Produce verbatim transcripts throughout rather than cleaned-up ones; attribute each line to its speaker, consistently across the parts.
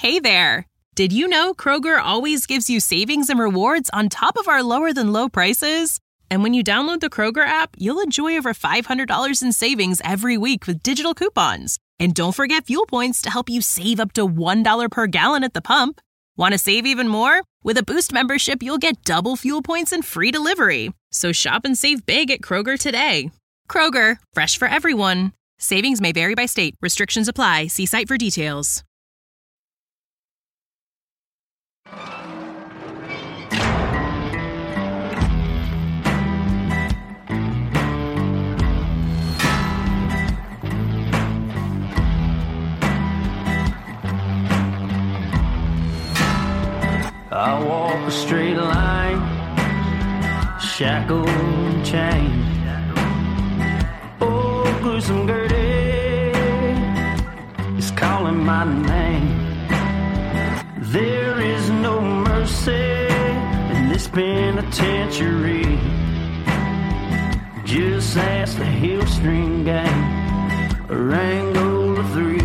Speaker 1: Hey there! Did you know Kroger always gives you savings and rewards on top of our lower-than-low prices? And when you download the Kroger app, you'll enjoy over five hundred dollars in savings every week with digital coupons. And don't forget fuel points to help you save up to one dollar per gallon at the pump. Want to save even more? With a Boost membership, you'll get double fuel points and free delivery. So shop and save big at Kroger today. Kroger, fresh for everyone. Savings may vary by state. Restrictions apply. See site for details.
Speaker 2: I walk a straight line, shackled and chained. Oh, gruesome Gertie is calling my name. There is no mercy in this penitentiary. Just ask the Hillstream Gang, or Angola three.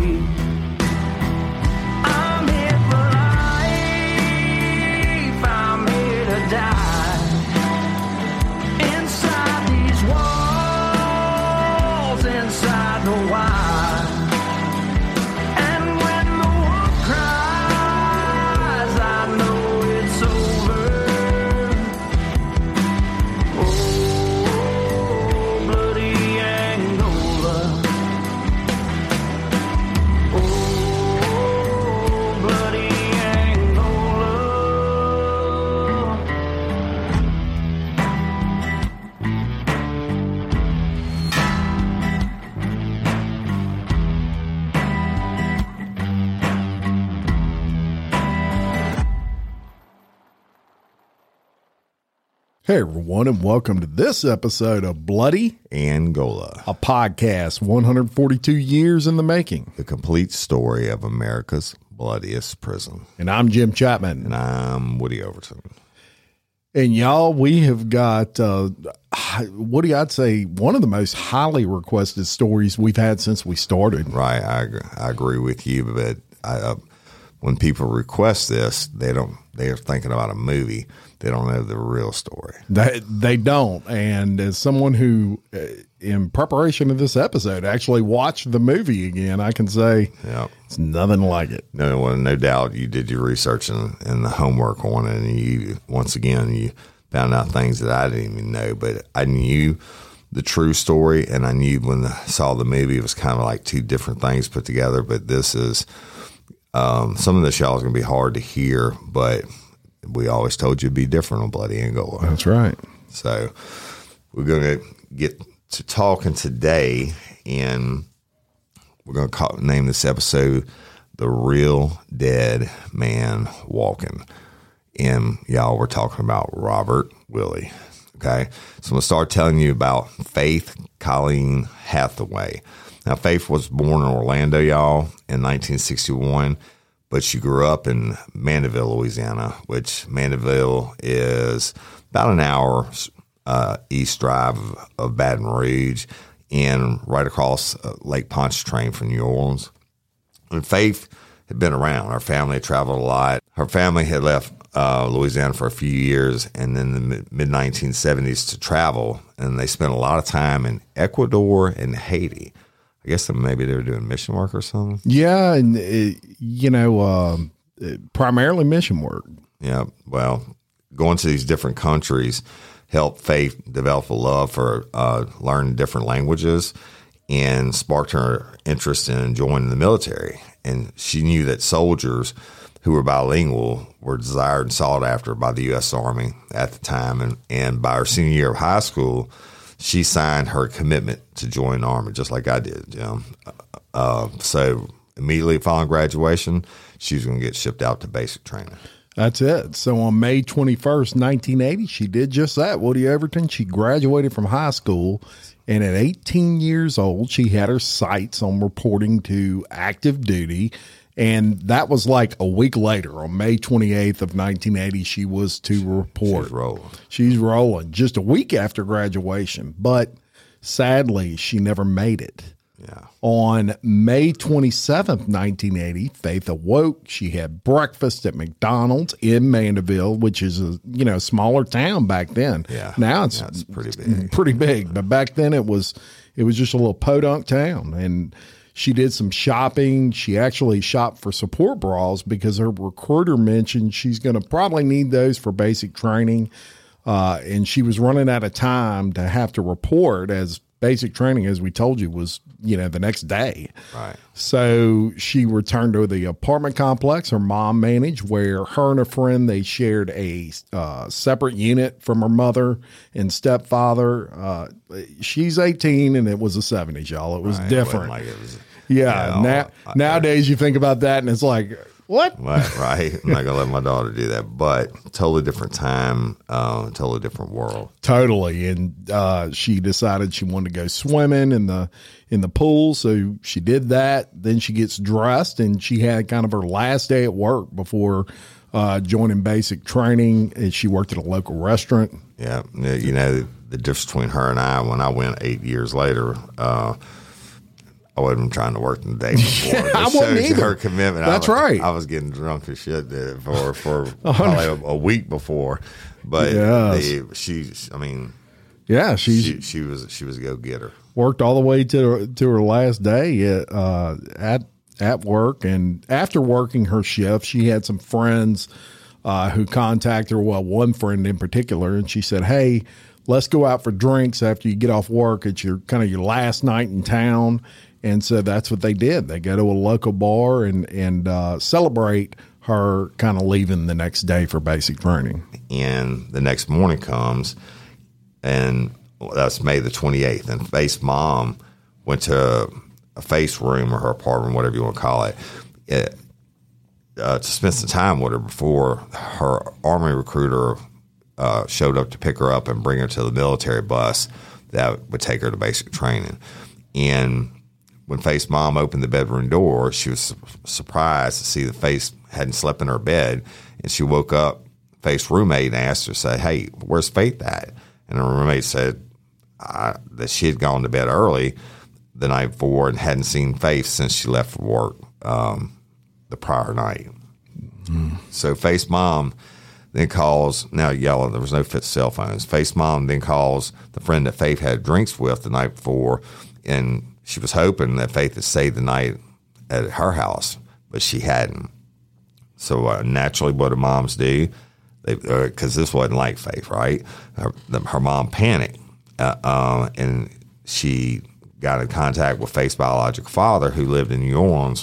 Speaker 3: Hey everyone, and welcome to this episode of Bloody
Speaker 4: Angola,
Speaker 3: a podcast one hundred forty-two years in the making.
Speaker 4: The complete story of America's bloodiest prison.
Speaker 3: And I'm Jim Chapman.
Speaker 4: And I'm Woody Overton.
Speaker 3: And y'all, we have got, uh, Woody, I'd say one of the most highly requested stories we've had since we started.
Speaker 4: Right, I, I agree with you, but I, uh, when people request this, they don't, they're thinking about a movie. They don't know the real story.
Speaker 3: They, they don't. And as someone who, uh, in preparation of this episode, actually watched the movie again, I can say
Speaker 4: yep.
Speaker 3: It's nothing like it.
Speaker 4: No, well, no doubt you did your research and, and the homework on it. And you, once again, you found out things that I didn't even know. But I knew the true story, and I knew when I saw the movie, it was kind of like two different things put together. But this is, um, some of this y'all is going to be hard to hear, but we always told you it'd be different on Bloody Angola.
Speaker 3: That's right.
Speaker 4: So we're going to get to talking today, and we're going to call, name this episode The Real Dead Man Walking. And y'all, we're talking about Robert Willie. Okay. So I'm going to start telling you about Faith Colleen Hathaway. Now, Faith was born in Orlando, y'all, in nineteen sixty-one. But she grew up in Mandeville, Louisiana, which Mandeville is about an hour uh, east drive of, of Baton Rouge and right across uh, Lake Pontchartrain from New Orleans. And Faith had been around. Her family had traveled a lot. Her family had left uh, Louisiana for a few years and then the mid nineteen seventies to travel. And they spent a lot of time in Ecuador and Haiti. I guess maybe they were doing mission work or something.
Speaker 3: Yeah, and it, you know, uh, primarily mission work.
Speaker 4: Yeah, well, going to these different countries helped Faith develop a love for uh, learning different languages and sparked her interest in joining the military. And she knew that soldiers who were bilingual were desired and sought after by the U S Army at the time. And, and by her senior year of high school, she signed her commitment to join the Army, just like I did, Jim. Uh, so immediately following graduation, she was going to get shipped out to basic training.
Speaker 3: That's it. So on May twenty-first, nineteen eighty, she did just that, Woody Overton. She graduated from high school, and at eighteen years old, she had her sights on reporting to active duty. And that was like a week later, on May twenty-eighth of nineteen eighty, she was to report.
Speaker 4: She's rolling.
Speaker 3: She's rolling just a week after graduation. But sadly, she never made it.
Speaker 4: Yeah.
Speaker 3: On May twenty-seventh, nineteen eighty, Faith awoke. She had breakfast at McDonald's in Mandeville, which is a you know smaller town back then.
Speaker 4: Yeah.
Speaker 3: Now it's,
Speaker 4: yeah, it's pretty big.
Speaker 3: Pretty big, but back then it was it was just a little podunk town. And she did some shopping. She actually shopped for support bras because her recruiter mentioned she's going to probably need those for basic training. Uh, and she was running out of time to have to report, as basic training, as we told you, was, you know, the next day.
Speaker 4: Right.
Speaker 3: So she returned to the apartment complex her mom managed, where her and a friend, they shared a uh, separate unit from her mother and stepfather. Uh, she's eighteen and it was the seventies, y'all. It was
Speaker 4: Right.
Speaker 3: different.
Speaker 4: It wasn't like it was,
Speaker 3: yeah.
Speaker 4: you know,
Speaker 3: now,
Speaker 4: I-
Speaker 3: nowadays you think about that and it's like, what?
Speaker 4: Right, right. I'm not gonna let my daughter do that, but totally different time, uh, totally different world.
Speaker 3: Totally. And uh, she decided she wanted to go swimming in the in the pool, so she did that. Then she gets dressed, and she had kind of her last day at work before uh, joining basic training. And she worked at a local restaurant.
Speaker 4: Yeah, you know the difference between her and I. When I went eight years later, uh, I wasn't trying to work the day before. It
Speaker 3: I wasn't
Speaker 4: shows you
Speaker 3: either.
Speaker 4: Her commitment.
Speaker 3: That's
Speaker 4: I was,
Speaker 3: right.
Speaker 4: I was getting drunk as shit for for probably a, a week before, but
Speaker 3: Yes.
Speaker 4: they, she, I mean,
Speaker 3: Yeah, she's
Speaker 4: she she was she was a go getter.
Speaker 3: worked all the way to to her last day at uh, at at work. And after working her shift, she had some friends uh, who contacted her. Well, one friend in particular, and she said, "Hey, let's go out for drinks after you get off work. It's your kind of your last night in town." And so that's what they did. They go to a local bar and and uh, celebrate her kind of leaving the next day for basic training.
Speaker 4: And the next morning comes, and that's May the twenty-eighth, and Faith's mom went to a Faith's room or her apartment, whatever you want to call it, it uh, to spend some time with her before her Army recruiter uh, showed up to pick her up and bring her to the military bus that would take her to basic training. And when Faith's mom opened the bedroom door, she was su- surprised to see that Faith hadn't slept in her bed, and she woke up. Faith's roommate and asked her, say, "Hey, where's Faith at?" And her roommate said uh, that she had gone to bed early the night before and hadn't seen Faith since she left for work um, the prior night. Mm-hmm. So Faith's mom then calls, now yelling, there was no fit cell phones. Faith's mom then calls the friend that Faith had drinks with the night before, and she was hoping that Faith had stayed the night at her house, but she hadn't. So uh, naturally what do moms do? Because uh, this wasn't like Faith, right? Her, the, her mom panicked, uh, uh, and she got in contact with Faith's biological father, who lived in New Orleans,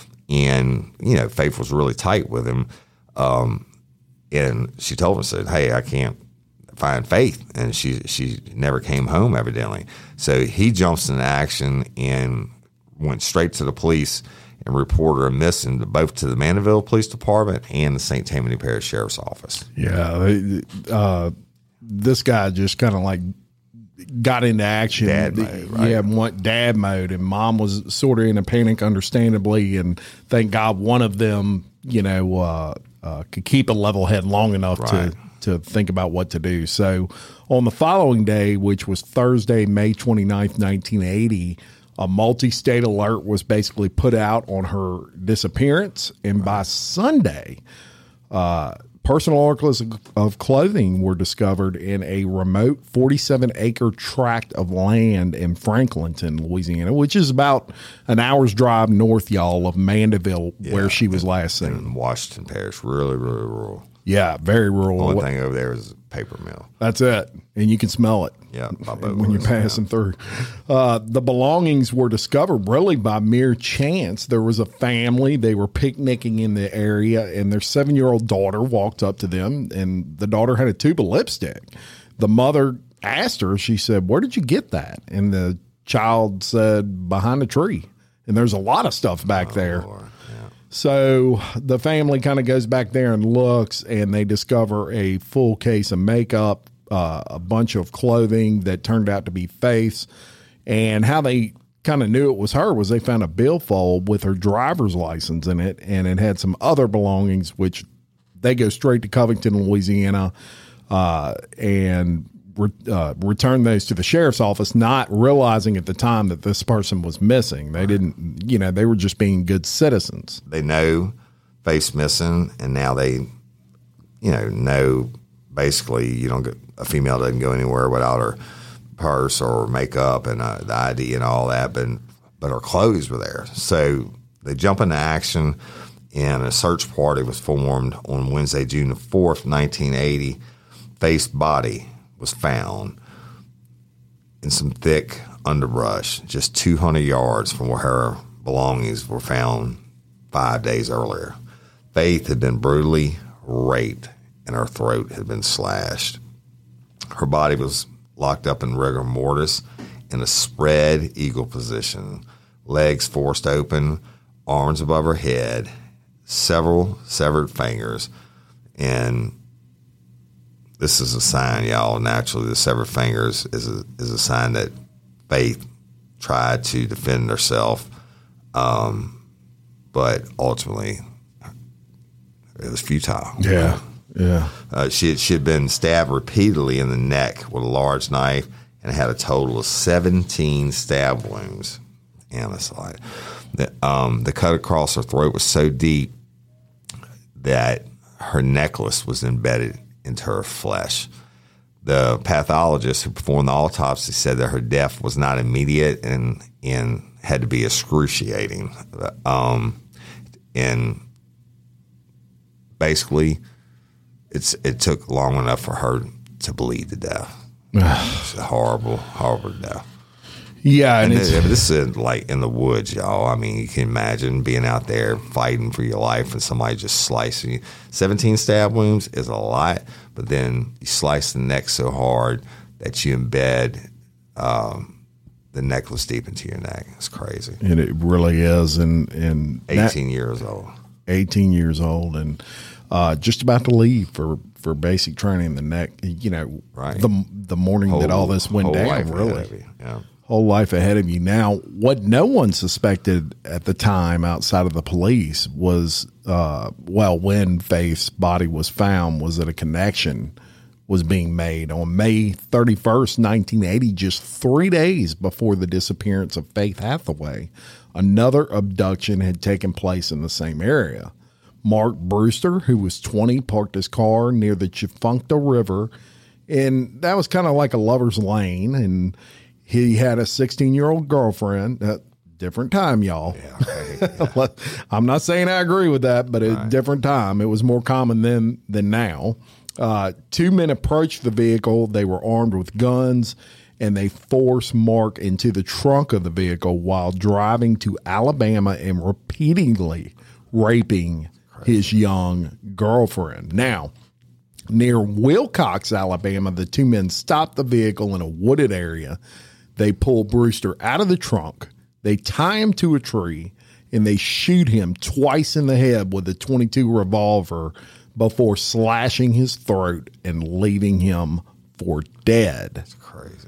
Speaker 4: and you know Faith was really tight with him. Um, and she told him, said, "Hey, I can't find Faith," and she she never came home evidently. So he jumps into action and went straight to the police and reported her missing, to both to the Mandeville Police Department and the Saint Tammany Parish Sheriff's Office.
Speaker 3: Yeah, uh, this guy just kind of like got into action.
Speaker 4: Dad mode, right?
Speaker 3: Yeah, went dad mode, and mom was sort of in a panic, understandably. And thank God one of them, you know, uh, uh, could keep a level head long enough
Speaker 4: Right.
Speaker 3: to to think about what to do. So on the following day, which was Thursday, May twenty-ninth, nineteen eighty, a multi-state alert was basically put out on her disappearance. And by Sunday, uh, personal articles of clothing were discovered in a remote forty-seven acre tract of land in Franklinton, Louisiana, which is about an hour's drive north, y'all, of Mandeville, where she was last seen.
Speaker 4: In Washington Parish, really, really rural.
Speaker 3: Yeah, very rural.
Speaker 4: Only thing over there is a paper mill.
Speaker 3: That's it. And you can smell it.
Speaker 4: Yeah, by boat
Speaker 3: when you're
Speaker 4: was,
Speaker 3: passing through. Uh, the belongings were discovered really by mere chance. There was a family. They were picnicking in the area, and their seven-year-old daughter walked up to them, and the daughter had a tube of lipstick. The mother asked her, she said, "Where did you get that?" And the child said, "Behind a tree." And there's a lot of stuff back
Speaker 4: Oh,
Speaker 3: there.
Speaker 4: Lord. Yeah.
Speaker 3: So the family kind of goes back there and looks, and they discover a full case of makeup, uh, a bunch of clothing that turned out to be Faith's. And how they kind of knew it was her was they found a billfold with her driver's license in it, and it had some other belongings, which they go straight to Covington, Louisiana, uh, and re, uh, returned those to the sheriff's office, not realizing at the time that this person was missing. They didn't, you know, they were just being good citizens.
Speaker 4: They know Faith's missing, and now they, you know, know basically you don't get, a female doesn't go anywhere without her purse or makeup and uh, the I D and all that, but but her clothes were there. So they jump into action, and a search party was formed on Wednesday, June the fourth, nineteen eighty. Faith's body was found in some thick underbrush, just two hundred yards from where her belongings were found five days earlier. Faith had been brutally raped, and her throat had been slashed. Her body was locked up in rigor mortis in a spread eagle position, legs forced open, arms above her head, several severed fingers, and this is a sign, y'all. Naturally, the severed fingers is a, is a sign that Faith tried to defend herself, um, but ultimately it was futile.
Speaker 3: Yeah, yeah.
Speaker 4: Uh, she had, she had been stabbed repeatedly in the neck with a large knife and had a total of seventeen stab wounds. And it's like the, um, the cut across her throat was so deep that her necklace was embedded into her flesh. The pathologist who performed the autopsy said that her death was not immediate and and had to be excruciating. Um, and basically, it's it took long enough for her to bleed to death. It's a horrible, horrible death.
Speaker 3: Yeah, and,
Speaker 4: and
Speaker 3: it's,
Speaker 4: this, this is like in the woods, y'all. I mean, you can imagine being out there fighting for your life and somebody just slicing you. seventeen stab wounds is a lot, but then you slice the neck so hard that you embed um, the necklace deep into your neck. It's crazy.
Speaker 3: and it really is. And and
Speaker 4: eighteen years old.
Speaker 3: eighteen years old, and uh, just about to leave for, for basic training. The neck, you know,
Speaker 4: Right.
Speaker 3: the the morning
Speaker 4: Whole-
Speaker 3: that all this went
Speaker 4: whole
Speaker 3: down,
Speaker 4: life ahead
Speaker 3: really.
Speaker 4: of you. Yeah.
Speaker 3: Whole life ahead of you. Now, what no one suspected at the time outside of the police was, uh, well, when Faith's body was found, was that a connection was being made on May thirty-first, nineteen eighty, just three days before the disappearance of Faith Hathaway. Another abduction had taken place in the same area. Mark Brewster, who was twenty, parked his car near the Chifuncta River, and that was kind of like a lover's lane, and he had a sixteen-year-old girlfriend. Uh, different time, y'all.
Speaker 4: Yeah, okay.
Speaker 3: I'm not saying I agree with that, but a different time. It was more common then than now. Uh, two men approached the vehicle. They were armed with guns, and they forced Mark into the trunk of the vehicle while driving to Alabama and repeatedly raping his young girlfriend. Now, near Wilcox, Alabama, the two men stopped the vehicle in a wooded area. They pull Brewster out of the trunk. They tie him to a tree, and they shoot him twice in the head with a twenty-two revolver before slashing his throat and leaving him for dead.
Speaker 4: It's crazy.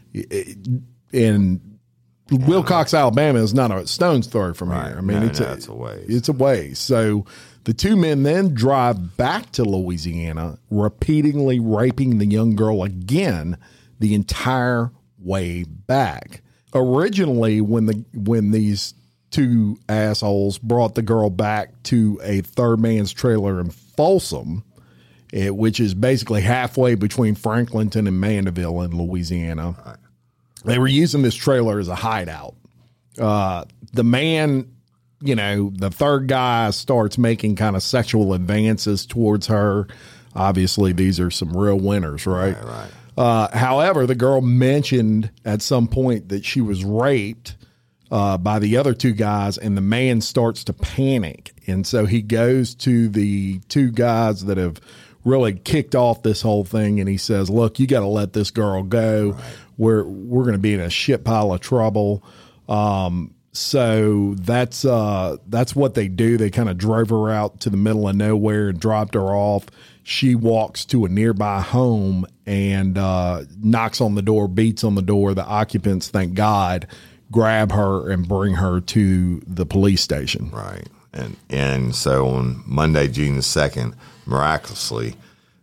Speaker 3: And Wilcox, Alabama is not a stone's throw from
Speaker 4: Right.
Speaker 3: here. I mean,
Speaker 4: No,
Speaker 3: it's,
Speaker 4: no,
Speaker 3: a,
Speaker 4: it's a ways.
Speaker 3: It's a ways. So the two men then drive back to Louisiana, repeatedly raping the young girl again the entire way back. Originally, when the when these two assholes brought the girl back to a third man's trailer in Folsom, it, which is basically halfway between Franklinton and Mandeville in Louisiana, right. They were using this trailer as a hideout. Uh, the man, you know, the third guy starts making kind of sexual advances towards her. Obviously, these are some real winners, right?
Speaker 4: Right, right.
Speaker 3: Uh, however, the girl mentioned at some point that she was raped uh, by the other two guys, and the man starts to panic. And so he goes to the two guys that have really kicked off this whole thing, and he says, look, you got to let this girl go. Right. We're, we're going to be in a shit pile of trouble. Um, so that's, uh, that's what they do. They kind of drove her out to the middle of nowhere and dropped her off. She walks to a nearby home and uh, knocks on the door, beats on the door. The occupants, thank God, grab her and bring her to the police station.
Speaker 4: Right. And and so on Monday, June the second, miraculously,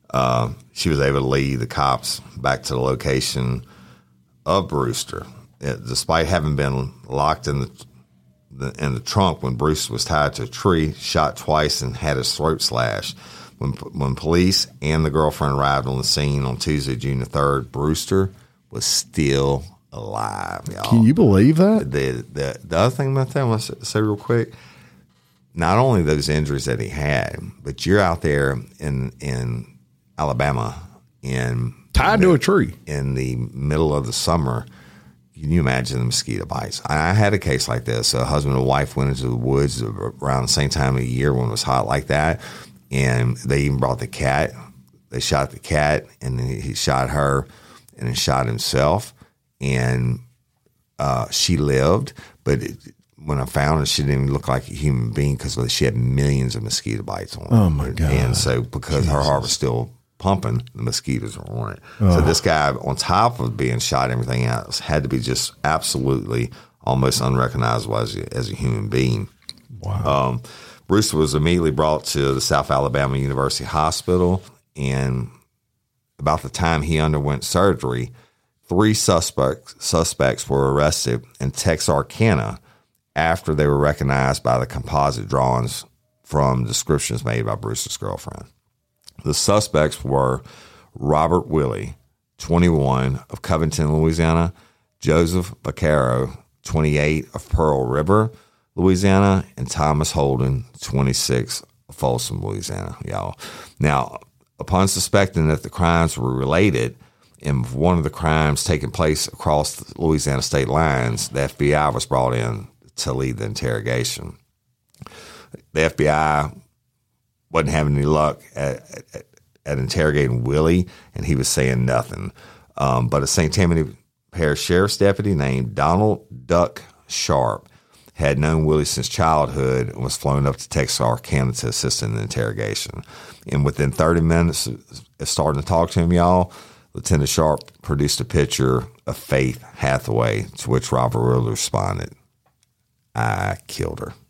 Speaker 4: Uh, she was able to lead the cops back to the location of Brewster, it, despite having been locked in the, the in the trunk when Brewster was tied to a tree, shot twice, and had his throat slashed. When when police and the girlfriend arrived on the scene on Tuesday, June the third, Brewster was still alive, y'all.
Speaker 3: Can you believe that?
Speaker 4: The, the, the other thing about that, I want to say real quick, not only those injuries that he had, but you're out there in in Alabama in
Speaker 3: tied
Speaker 4: the,
Speaker 3: to a tree
Speaker 4: in the middle of the summer. Can you imagine the mosquito bites? I had a case like this. A husband and wife went into the woods around the same time of the year when it was hot like that, and they even brought the cat. They shot the cat, and then he shot her, and then shot himself, and uh, she lived. But it, when I found her, she didn't even look like a human being because she had millions of mosquito bites on her.
Speaker 3: Oh, my God.
Speaker 4: And so because Jesus. Her heart was still pumping, the mosquitoes were on it.
Speaker 3: Oh.
Speaker 4: So this guy, on top of being shot and everything else, had to be just absolutely almost unrecognizable as a, as a human being.
Speaker 3: Wow.
Speaker 4: Um, Brewster was immediately brought to the South Alabama University Hospital, and about the time he underwent surgery, three suspects suspects were arrested in Texarkana after they were recognized by the composite drawings from descriptions made by Brewster's girlfriend. The suspects were Robert Willie, twenty-one, of Covington, Louisiana, Joseph Vaccaro, twenty-eight, of Pearl River, Louisiana, and Thomas Holden, twenty-six, of Folsom, Louisiana, y'all. Now, upon suspecting that the crimes were related, and one of the crimes taking place across the Louisiana state lines, the F B I was brought in to lead the interrogation. The F B I wasn't having any luck at, at, at interrogating Willie, and he was saying nothing. Um, but a Saint Tammany Parish Sheriff's deputy named Donald Duck Sharp had known Willie since childhood and was flown up to Texarkana to assist in the interrogation. And within thirty minutes of starting to talk to him, y'all, Lieutenant Sharp produced a picture of Faith Hathaway, to which Robert Willie responded, "I killed her."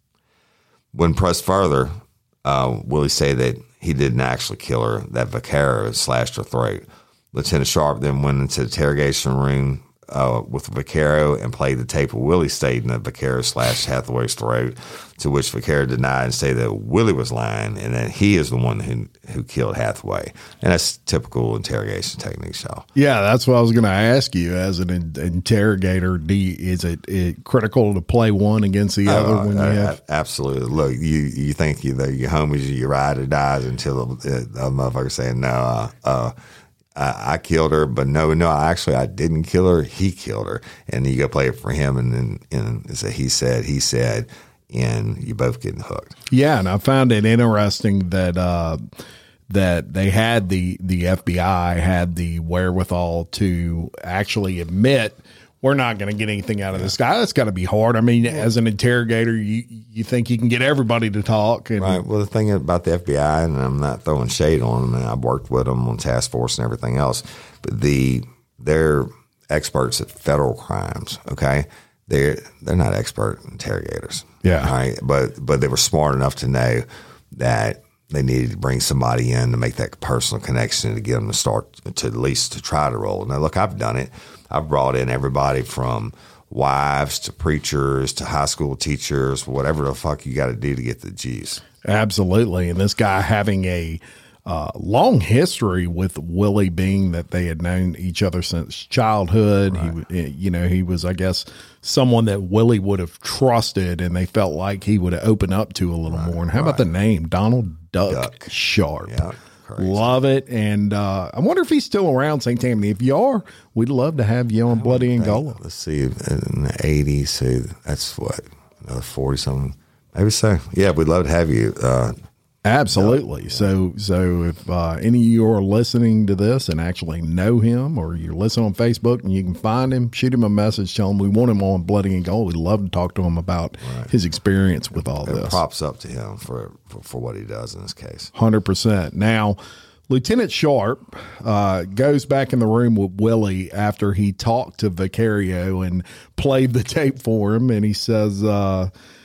Speaker 4: When pressed further, uh, Willie said that he didn't actually kill her, that Vaccaro slashed her throat. Lieutenant Sharp then went into the interrogation room uh, with Vaccaro and played the tape of Willie stating that Vaccaro slashed Hathaway's throat, to which Vaccaro denied and said that Willie was lying and that he is the one who who killed Hathaway. And that's typical interrogation techniques, y'all.
Speaker 3: Yeah, that's what I was going to ask you. As an in- interrogator, do you, is it, it critical to play one against the other
Speaker 4: uh,
Speaker 3: when you
Speaker 4: uh,
Speaker 3: have?
Speaker 4: Absolutely. Look, you you think you know, your homies, you ride or dies until the, the motherfucker saying, no, uh, uh, I, I killed her, but no, no, actually I didn't kill her. He killed her. And you go play it for him, and then and it's a he said, he said, and you both getting hooked. Yeah,
Speaker 3: and I found it interesting that uh, that they had the the F B I had the wherewithal to actually admit, we're not going to get anything out of this guy. That's got to be hard. I mean, as an interrogator, you you think you can get everybody to talk. And,
Speaker 4: right. Well, the thing about the F B I, and I'm not throwing shade on them, and I've worked with them on task force and everything else, but the they're experts at federal crimes. Okay, they're they're not expert interrogators.
Speaker 3: Yeah.
Speaker 4: Right. But but they were smart enough to know that they needed to bring somebody in to make that personal connection to get them to start to at least to try to roll. Now, look, I've done it. I've brought in everybody from wives to preachers to high school teachers, whatever the fuck you got to do to get the G's.
Speaker 3: Absolutely. And this guy having a uh, long history with Willie, being that they had known each other since childhood. Right. He, you know, he was, I guess, someone that Willie would have trusted, and they felt like he would have opened up to a little right. more. And how right. about the name, Donald Duck, Duck. Sharp?
Speaker 4: Yeah. Crazy.
Speaker 3: Love it. And uh, I wonder if he's still around Saint Tammany. If you are, we'd love to have you on Bloody Angola.
Speaker 4: Let's see, in the eighties, so that's what, another forty something, maybe so. Yeah, we'd love to have you. Uh,
Speaker 3: Absolutely. Yeah. So, so if uh, any of you are listening to this and actually know him, or you're listening on Facebook and you can find him, shoot him a message, tell him we want him on Bloody Angola. We'd love to talk to him about right. his experience with all
Speaker 4: and
Speaker 3: this.
Speaker 4: Props up to him for, for, for what he does in this case.
Speaker 3: one hundred percent. Now, Lieutenant Sharp uh, goes back in the room with Willie after he talked to Vaccaro and played the tape for him, and he says, uh,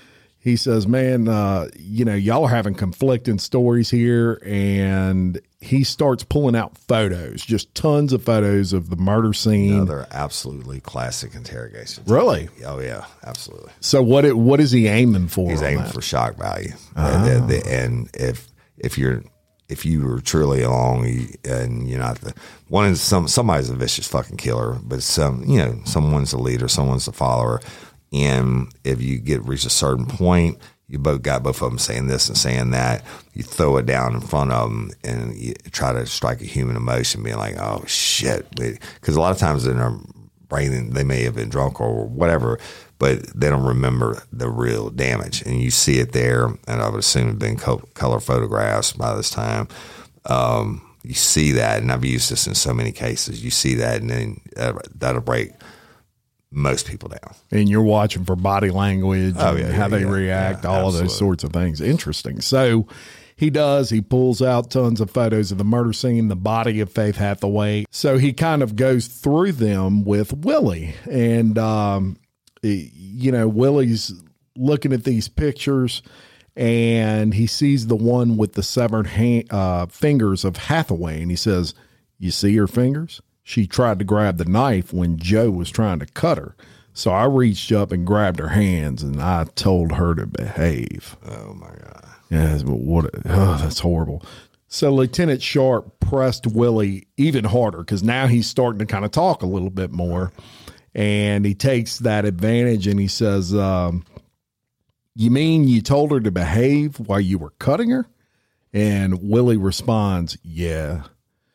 Speaker 3: he says, man, uh, you know, y'all are having conflicting stories here. And he starts pulling out photos, just tons of photos of the murder scene.
Speaker 4: No, they're absolutely classic interrogations.
Speaker 3: Really?
Speaker 4: Oh, yeah, absolutely.
Speaker 3: So what it, what is he aiming for?
Speaker 4: He's
Speaker 3: on
Speaker 4: aiming
Speaker 3: that?
Speaker 4: for shock value.
Speaker 3: Oh.
Speaker 4: And, and, and if if you're if you were truly along and you're not the one is some somebody's a vicious fucking killer, but some you know someone's a leader, someone's a follower, and if you get reach a certain point, you both got both of them saying this and saying that. You throw it down in front of them and you try to strike a human emotion, being like, "Oh shit!" Because a lot of times in their brain they may have been drunk or whatever, but they don't remember the real damage. And you see it there, and I would assume it's been co- color photographs by this time. Um, you see that, and I've used this in so many cases. You see that, and then uh, that'll break most people down.
Speaker 3: And you're watching for body language
Speaker 4: Oh,
Speaker 3: and
Speaker 4: yeah,
Speaker 3: how
Speaker 4: yeah,
Speaker 3: they
Speaker 4: yeah,
Speaker 3: react,
Speaker 4: yeah,
Speaker 3: all of
Speaker 4: absolutely.
Speaker 3: those sorts of things. Interesting. So he does. He pulls out tons of photos of the murder scene, the body of Faith Hathaway. So he kind of goes through them with Willie. And, um, he- you know, Willie's looking at these pictures, and he sees the one with the severed hand, uh, fingers of Hathaway. And he says, "You see her fingers? She tried to grab the knife when Joe was trying to cut her. So I reached up and grabbed her hands, and I told her to behave."
Speaker 4: Oh my God!
Speaker 3: Yeah, but what? Oh, that's horrible. So Lieutenant Sharp pressed Willie even harder because now he's starting to kind of talk a little bit more, and he takes that advantage and he says, um, "You mean you told her to behave while you were cutting her?" And Willie responds, "Yeah."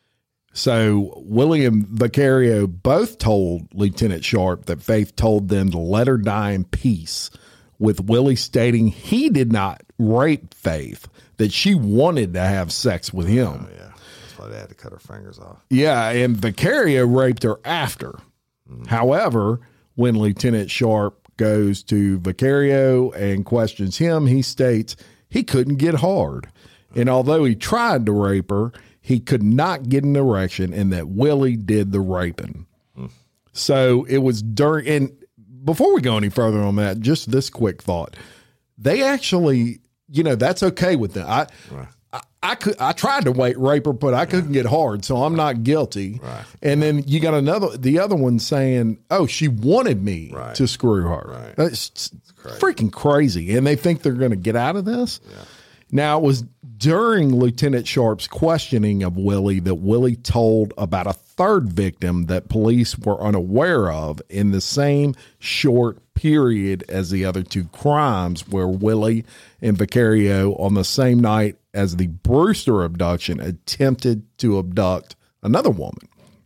Speaker 3: So Willie and Vicario both told Lieutenant Sharp that Faith told them to let her die in peace, with Willie stating he did not rape Faith, that she wanted to have sex with him.
Speaker 4: Oh, yeah, that's why they had to cut her fingers off.
Speaker 3: Yeah, and Vicario raped her after. Mm-hmm. However, when Lieutenant Sharp goes to Vicario and questions him, he states he couldn't get hard. And although he tried to rape her, he could not get an erection, and that Willie did the raping. Mm. So it was during, and before we go any further on that, just this quick thought. They actually, you know, that's okay with them. I,
Speaker 4: Right.
Speaker 3: I, I could, I tried to wait, rape her, but I couldn't get hard, so I'm not guilty.
Speaker 4: Right.
Speaker 3: And then you got another, the other one saying, "Oh, she wanted me
Speaker 4: Right.
Speaker 3: to screw her."
Speaker 4: Right.
Speaker 3: That's
Speaker 4: crazy.
Speaker 3: freaking crazy. And they think they're going to get out of this. Yeah. Now, it was during Lieutenant Sharp's questioning of Willie that Willie told about a third victim that police were unaware of in the same short period as the other two crimes, where Willie and Vicario, on the same night as the Brewster abduction, attempted to abduct another woman.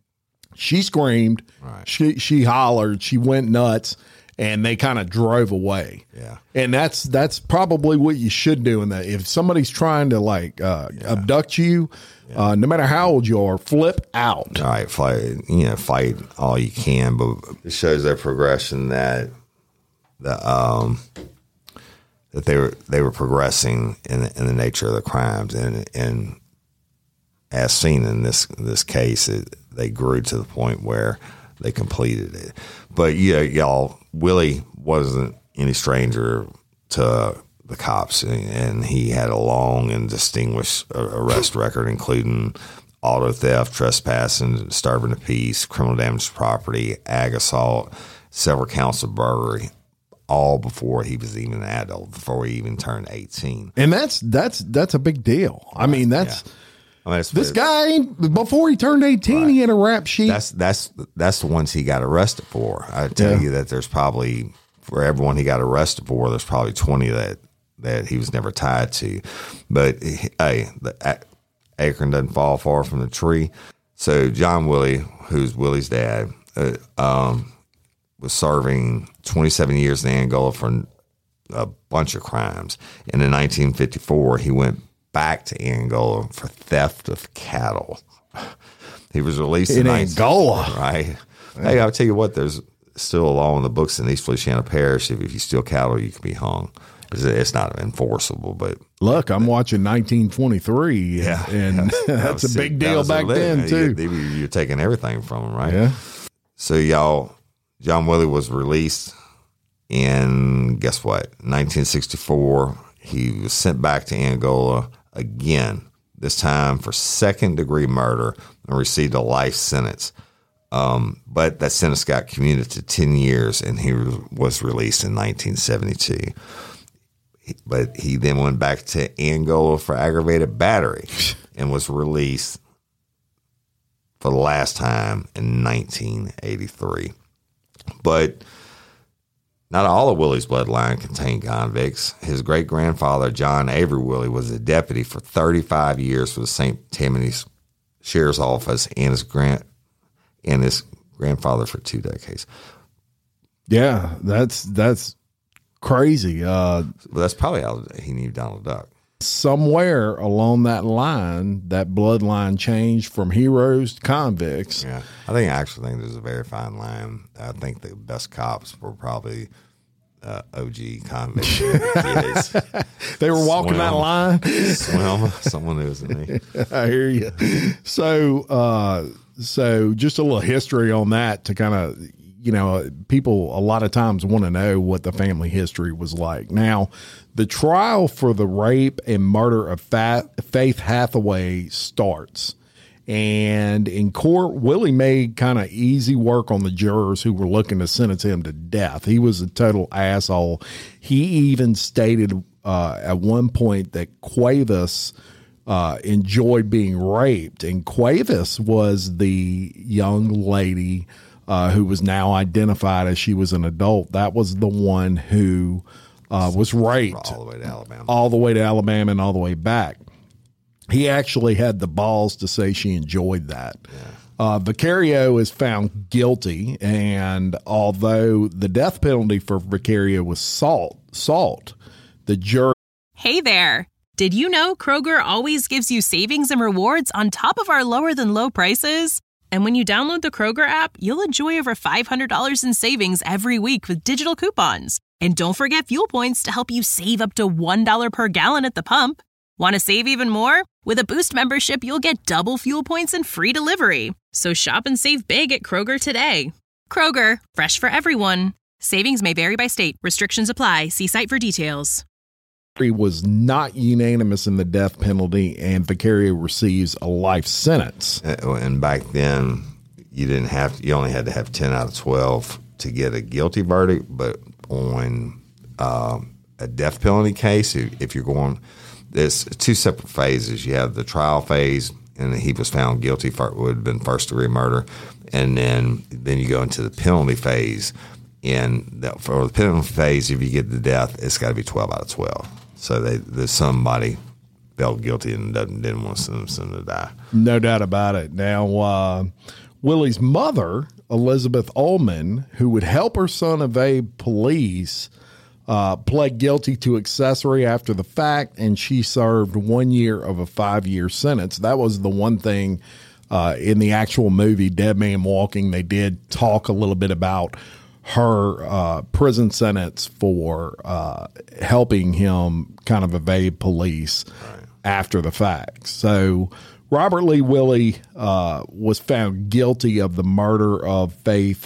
Speaker 3: She screamed,
Speaker 4: Right.
Speaker 3: she she hollered, she went nuts, and they kind of drove away.
Speaker 4: Yeah.
Speaker 3: And that's that's probably what you should do in that. If somebody's trying to like uh, yeah. abduct you, yeah. uh, no matter how old you are, flip out.
Speaker 4: All right, fight. You know, fight all you can, but it shows their progression that the um that they were they were progressing in in the nature of the crimes, and and as seen in this this case, it, they grew to the point where they completed it. But yeah, y'all, Willie wasn't any stranger to the cops, and he had a long and distinguished arrest record, including auto theft, trespassing, disturbing the peace, criminal damage to property, ag assault, several counts of burglary, all before he was even an adult, before he even turned eighteen.
Speaker 3: And that's that's that's a big deal. I mean, that's.
Speaker 4: Yeah. I mean,
Speaker 3: this guy, before he turned eighteen, right. he had a rap sheet.
Speaker 4: That's that's that's the ones he got arrested for. I tell
Speaker 3: yeah.
Speaker 4: you that there's probably, for everyone he got arrested for, there's probably twenty that, that he was never tied to. But hey, the acorn doesn't fall far from the tree. So John Willie, who's Willie's dad, uh, um, was serving twenty-seven years in Angola for a bunch of crimes. And in nineteen fifty-four, he went back to Angola for theft of cattle. He was released
Speaker 3: in,
Speaker 4: in
Speaker 3: Angola,
Speaker 4: right? Yeah. Hey, I'll tell you what. There's still a law in the books in East Feliciana Parish. If, if you steal cattle, you can be hung. It's, it's not enforceable, but
Speaker 3: look, I'm watching nineteen twenty-three,
Speaker 4: yeah,
Speaker 3: and
Speaker 4: that
Speaker 3: that's
Speaker 4: was,
Speaker 3: a big deal back then too.
Speaker 4: You, you're taking everything from them, right?
Speaker 3: Yeah.
Speaker 4: So y'all, John Willie was released And guess what? nineteen sixty-four, he was sent back to Angola again, this time for second-degree murder, and received a life sentence. Um, but that sentence got commuted to ten years, and he was released in nineteen seventy-two. But he then went back to Angola for aggravated battery and was released for the last time in nineteen eighty-three. But not all of Willie's bloodline contained convicts. His great-grandfather, John Avery Willie, was a deputy for thirty-five years for the Saint Tammany's Sheriff's Office, and his grand and his grandfather for two decades.
Speaker 3: Yeah, that's that's crazy. Uh,
Speaker 4: well, that's probably how he knew Donald Duck.
Speaker 3: Somewhere along that line, that bloodline changed from heroes to convicts.
Speaker 4: Yeah, I think I actually think there's a very fine line. I think the best cops were probably uh, O G convicts. Kids.
Speaker 3: They were walking
Speaker 4: Swim.
Speaker 3: that line.
Speaker 4: Swim. Someone knows than me.
Speaker 3: I hear you. So, uh, so just a little history on that to kind of, you know, people a lot of times want to know what the family history was like. Now, the trial for the rape and murder of Faith Hathaway starts. And in court, Willie made kind of easy work on the jurors who were looking to sentence him to death. He was a total asshole. He even stated uh, at one point that Cuevas uh, enjoyed being raped. And Cuevas was the young lady uh, who was now identified as she was an adult. That was the one who Uh, was raped
Speaker 4: all the way to Alabama,
Speaker 3: all the way to Alabama, and all the way back. He actually had the balls to say she enjoyed that. Yeah. Uh, Vicario is found guilty, and although the death penalty for Vicario was salt, salt, the jury.
Speaker 1: Hey there! Did you know Kroger always gives you savings and rewards on top of our lower than low prices? And when you download the Kroger app, you'll enjoy over five hundred dollars in savings every week with digital coupons. And don't forget fuel points to help you save up to one dollar per gallon at the pump. Want to save even more? With a Boost membership, you'll get double fuel points and free delivery. So shop and save big at Kroger today. Kroger, fresh for everyone. Savings may vary by state. Restrictions apply. See site for details.
Speaker 3: He was not unanimous in the death penalty, and Vicario receives a life sentence.
Speaker 4: And back then, you didn't have you only had to have ten out of twelve to get a guilty verdict, but on um, a death penalty case, if, if you're going, there's two separate phases. You have the trial phase, and he was found guilty for would have been first degree murder, and then then you go into the penalty phase. And that, for the penalty phase, if you get the death, it's got to be twelve out of twelve. So they, there's somebody felt guilty and doesn't, didn't want to send them to die.
Speaker 3: No doubt about it. Now, uh, Willie's mother, Elizabeth Ullman, who would help her son evade police, uh, pled guilty to accessory after the fact, and she served one year of a five-year sentence. That was the one thing uh, in the actual movie, Dead Man Walking, they did talk a little bit about her uh, prison sentence for uh, helping him kind of evade police right. after the fact. So Robert Lee Willie uh, was found guilty of the murder of Faith,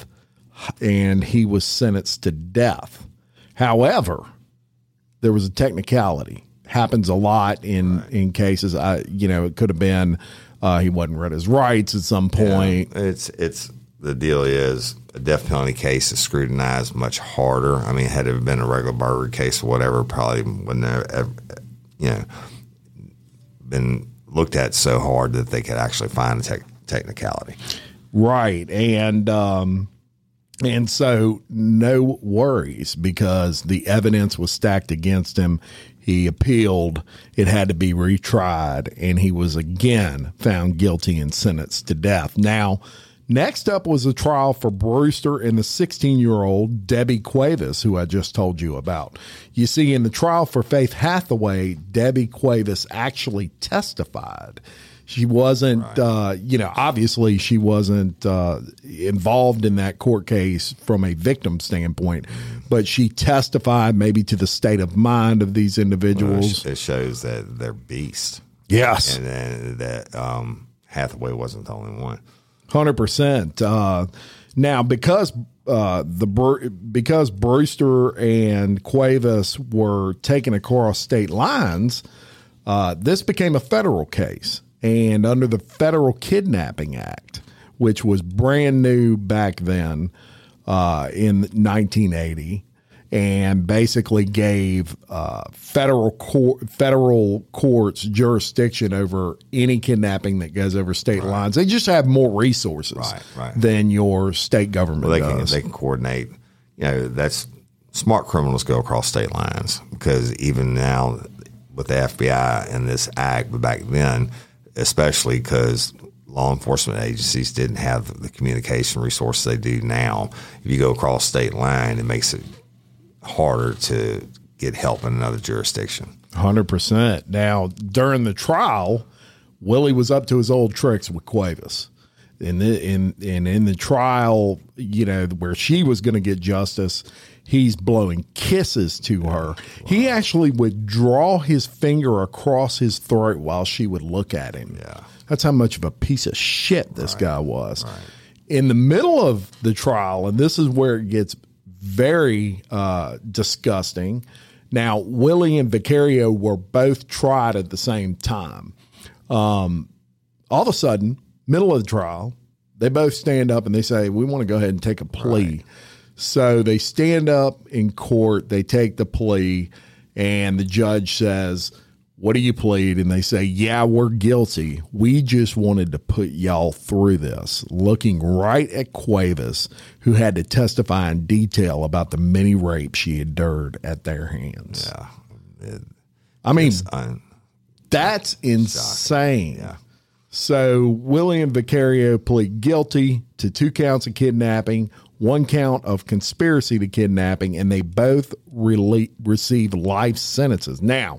Speaker 3: and he was sentenced to death. However, there was a technicality. Happens a lot in, right. in cases. I, you know, it could have been uh, he wasn't read his rights at some point.
Speaker 4: Yeah, it's it's the deal is a death penalty case is scrutinized much harder. I mean, had it been a regular burglary case or whatever, probably wouldn't have, you know, been looked at so hard that they could actually find a tech, technicality.
Speaker 3: Right. And, um, and so no worries because the evidence was stacked against him. He appealed. It had to be retried, and he was again found guilty and sentenced to death. Now, next up was a trial for Brewster and the sixteen-year-old Debbie Cuevas, who I just told you about. You see, in the trial for Faith Hathaway, Debbie Cuevas actually testified. She wasn't, right. uh, you know, obviously she wasn't uh, involved in that court case from a victim standpoint, but she testified maybe to the state of mind of these individuals.
Speaker 4: Well, it shows that they're beasts.
Speaker 3: Yes.
Speaker 4: And then that um, Hathaway wasn't the only one.
Speaker 3: one hundred percent. Uh, now, because uh, the because Brewster and Cuevas were taken across state lines, uh, this became a federal case. And under the Federal Kidnapping Act, which was brand new back then uh, in nineteen eighty, and basically gave uh, federal court, federal courts jurisdiction over any kidnapping that goes over state right. lines. They just have more resources right, right. than your state government
Speaker 4: well, they
Speaker 3: does.
Speaker 4: Can, they can coordinate. You know, that's smart criminals go across state lines because even now with the F B I and this act, but back then, especially because law enforcement agencies didn't have the communication resources they do now. If you go across state line, it makes it harder to get help in another jurisdiction.
Speaker 3: one hundred percent. Now, during the trial, Willie was up to his old tricks with Cuevas. In the, in, in, in the trial, you know, where she was going to get justice, he's blowing kisses to her. Wow. He actually would draw his finger across his throat while she would look at him.
Speaker 4: Yeah.
Speaker 3: That's how much of a piece of shit this
Speaker 4: right.
Speaker 3: guy was.
Speaker 4: Right.
Speaker 3: In the middle of the trial, and this is where it gets very uh, disgusting. Now, Willie and Vicario were both tried at the same time. Um, all of a sudden, middle of the trial, they both stand up and they say, we want to go ahead and take a plea. Right. So they stand up in court, they take the plea, and the judge says, what do you plead? And they say, yeah, we're guilty. We just wanted to put y'all through this. Looking right at Cuevas, who had to testify in detail about the many rapes she endured at their hands.
Speaker 4: Yeah. It,
Speaker 3: I mean,
Speaker 4: un-
Speaker 3: that's insane.
Speaker 4: Yeah.
Speaker 3: So William Vicario plead guilty to two counts of kidnapping, one count of conspiracy to kidnapping, and they both re- receive life sentences. Now,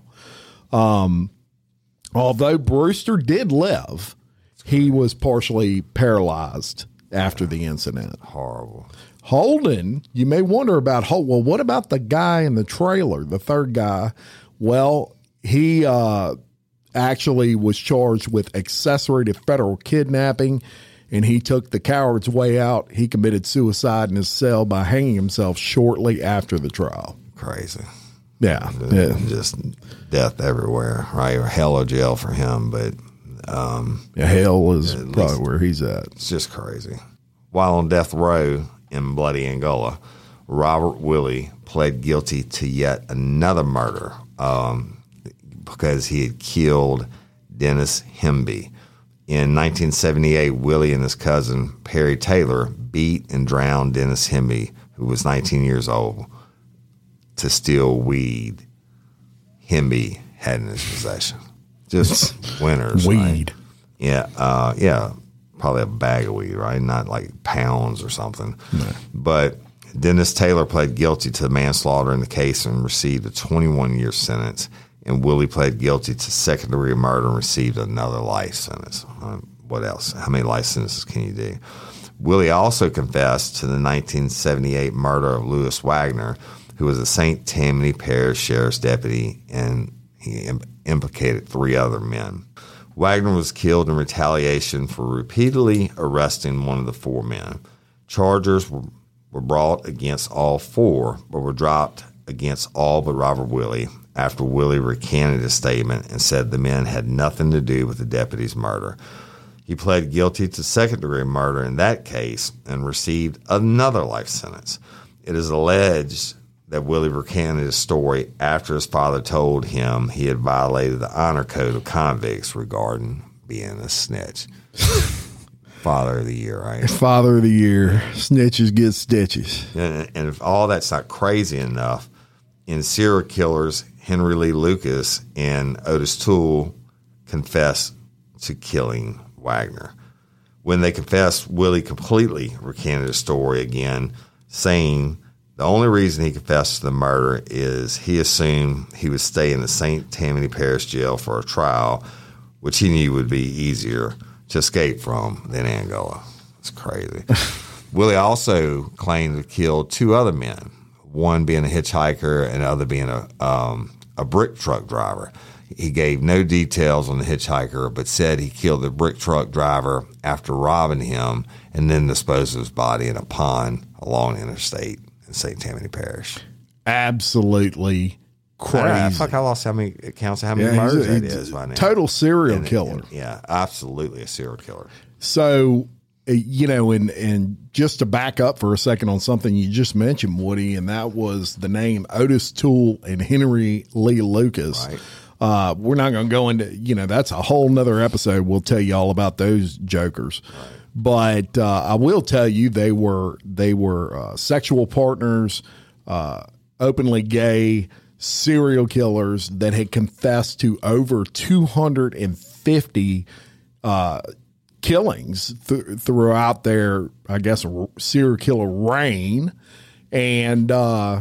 Speaker 3: Um, although Brewster did live, he was partially paralyzed after the incident.
Speaker 4: Horrible.
Speaker 3: Holden, you may wonder about Holden. Well, what about the guy in the trailer, the third guy? Well, he uh, actually was charged with accessory to federal kidnapping, and he took the coward's way out. He committed suicide in his cell by hanging himself shortly after the trial.
Speaker 4: Crazy.
Speaker 3: Yeah, yeah.
Speaker 4: Just death everywhere, right? Or hell or jail for him, but um,
Speaker 3: yeah, hell is probably where he's at.
Speaker 4: It's just crazy. While on death row in bloody Angola, Robert Willie pled guilty to yet another murder um, because he had killed Dennis Hemby. In nineteen seventy-eight, Willie and his cousin Perry Taylor beat and drowned Dennis Hemby, who was nineteen years old, to steal weed Hemby had in his possession. Just winners.
Speaker 3: Weed.
Speaker 4: Right? Yeah. Uh, yeah. Probably a bag of weed, right? Not like pounds or something. No. But Dennis Taylor pled guilty to manslaughter in the case and received a twenty-one year sentence. And Willie pled guilty to second degree murder and received another life sentence. Um, what else? How many life sentences can you do? Willie also confessed to the nineteen seventy-eight murder of Louis Wagner, who was a Saint Tammany Parish Sheriff's deputy, and he im- implicated three other men. Wagner was killed in retaliation for repeatedly arresting one of the four men. Charges were, were brought against all four, but were dropped against all but Robert Willie after Willie recanted his statement and said the men had nothing to do with the deputy's murder. He pled guilty to second-degree murder in that case and received another life sentence. It is alleged that Willie recanted his story after his father told him he had violated the honor code of convicts regarding being a snitch. Father of the year, right?
Speaker 3: Father of the year. Snitches get stitches.
Speaker 4: And, and if all that's not crazy enough, in serial killers, Henry Lee Lucas and Otis Toole confessed to killing Wagner. When they confessed, Willie completely recanted his story again, saying the only reason he confessed to the murder is he assumed he would stay in the Saint Tammany Parish jail for a trial, which he knew would be easier to escape from than Angola. It's crazy. Willie also claimed to have killed two other men, one being a hitchhiker and the other being a um, a brick truck driver. He gave no details on the hitchhiker, but said he killed the brick truck driver after robbing him and then disposed of his body in a pond along the interstate in Saint Tammany Parish.
Speaker 3: Absolutely crazy.
Speaker 4: I, I fuck, I lost how many counts of how many
Speaker 3: Yeah, he's
Speaker 4: murders
Speaker 3: a-
Speaker 4: that
Speaker 3: he's
Speaker 4: is
Speaker 3: a
Speaker 4: by now.
Speaker 3: total serial
Speaker 4: And-
Speaker 3: killer.
Speaker 4: and- yeah, absolutely a serial killer.
Speaker 3: So, uh, you know, and and just to back up for a second on something you just mentioned, Woody, and that was the name Otis Toole and Henry Lee Lucas.
Speaker 4: Right.
Speaker 3: Uh, we're not going to go into, you know, that's a whole nother episode. We'll tell you all about those jokers. Right. But uh, I will tell you they were they were uh, sexual partners, uh, openly gay serial killers that had confessed to over two hundred fifty uh, killings th- throughout their, I guess, r- serial killer reign. And uh,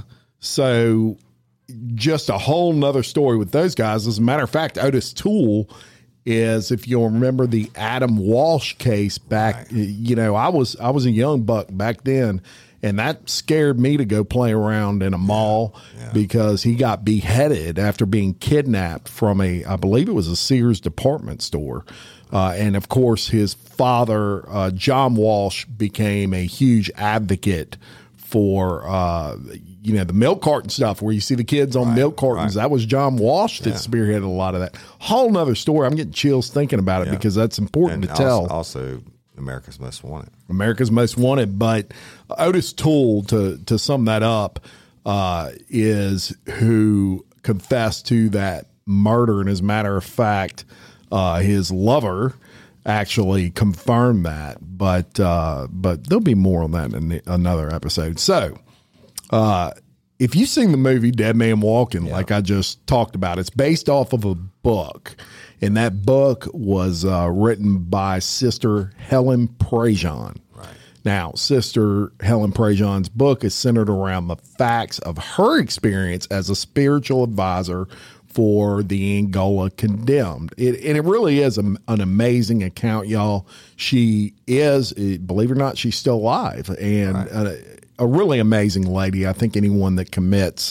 Speaker 3: so just a whole nother story with those guys. As a matter of fact, Otis Toole is, if you'll remember the Adam Walsh case back,
Speaker 4: Right.
Speaker 3: you know, I was, I was a young buck back then, and that scared me to go play around in a mall
Speaker 4: Yeah.
Speaker 3: because he got beheaded after being kidnapped from a, I believe it was a Sears department store. Uh, and of course, his father, uh, John Walsh, became a huge advocate for, uh, you know, the milk carton stuff where you see the kids on
Speaker 4: Right,
Speaker 3: milk cartons.
Speaker 4: right.
Speaker 3: That was John Walsh that
Speaker 4: Yeah.
Speaker 3: spearheaded a lot of that. Whole nother story. I'm getting chills thinking about it
Speaker 4: Yeah.
Speaker 3: because that's important
Speaker 4: And
Speaker 3: to tell.
Speaker 4: also, also America's Most Wanted.
Speaker 3: America's Most Wanted. But Otis Toole, to to sum that up, uh, is who confessed to that murder. And as a matter of fact, uh, his lover actually confirmed that. But uh, but there'll be more on that in another episode. So uh, if you've seen the movie Dead Man Walking, like I just talked about, it's based off of a book. And that book was uh, written by Sister Helen Prejean.
Speaker 4: Right.
Speaker 3: Now, Sister Helen Prejean's book is centered around the facts of her experience as a spiritual advisor for the Angola Condemned. It, and it really is a, an amazing account, y'all. She is, believe it or not, she's still alive. And
Speaker 4: Right.
Speaker 3: a, a really amazing lady. I think anyone that commits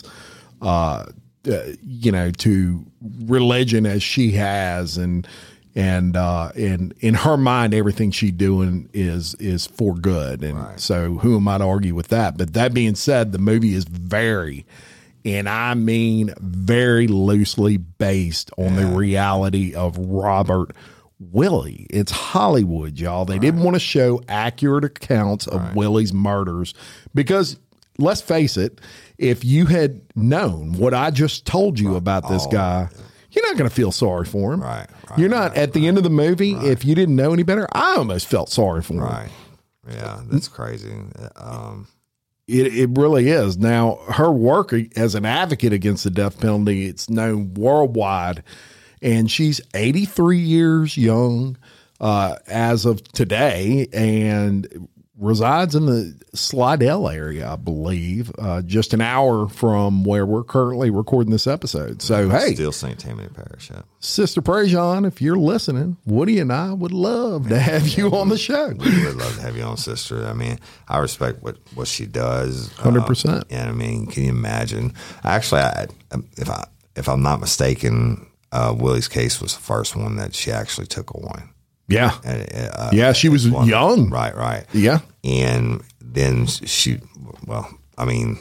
Speaker 3: uh, uh, you know, to religion as she has, and and uh, and in her mind, everything she's doing is is for good. And
Speaker 4: Right.
Speaker 3: so, who am I to argue with that? But that being said, the movie is very, and I mean very loosely based on the reality of Robert Willie. It's Hollywood, y'all. They didn't want to show accurate accounts of Willie's murders because, let's face it, if you had known what I just told you about this guy, you're not going to feel sorry for him.
Speaker 4: Right, right,
Speaker 3: You're not.
Speaker 4: right,
Speaker 3: At the end of the movie, if you didn't know any better, I almost felt sorry for him.
Speaker 4: Right. Yeah, that's crazy. Um,
Speaker 3: It, it really is. Now, her work as an advocate against the death penalty, it's known worldwide. And she's eighty-three years young uh, as of today and resides in the Slidell area, I believe, uh, just an hour from where we're currently recording this episode. So, hey,
Speaker 4: still Saint Tammany Parish. Yeah.
Speaker 3: Sister Prejean, if you're listening, Woody and I would love to have you on the show.
Speaker 4: We would love to have you on, sister. I mean, I respect what, what she does.
Speaker 3: one hundred percent.
Speaker 4: Um, and I mean, can you imagine? Actually, I, if I if I'm not mistaken, uh, Willie's case was the first one that she actually took on.
Speaker 3: Yeah.
Speaker 4: Uh,
Speaker 3: Yeah, she was
Speaker 4: one-
Speaker 3: young.
Speaker 4: Right, right.
Speaker 3: Yeah.
Speaker 4: And then she, well, I mean,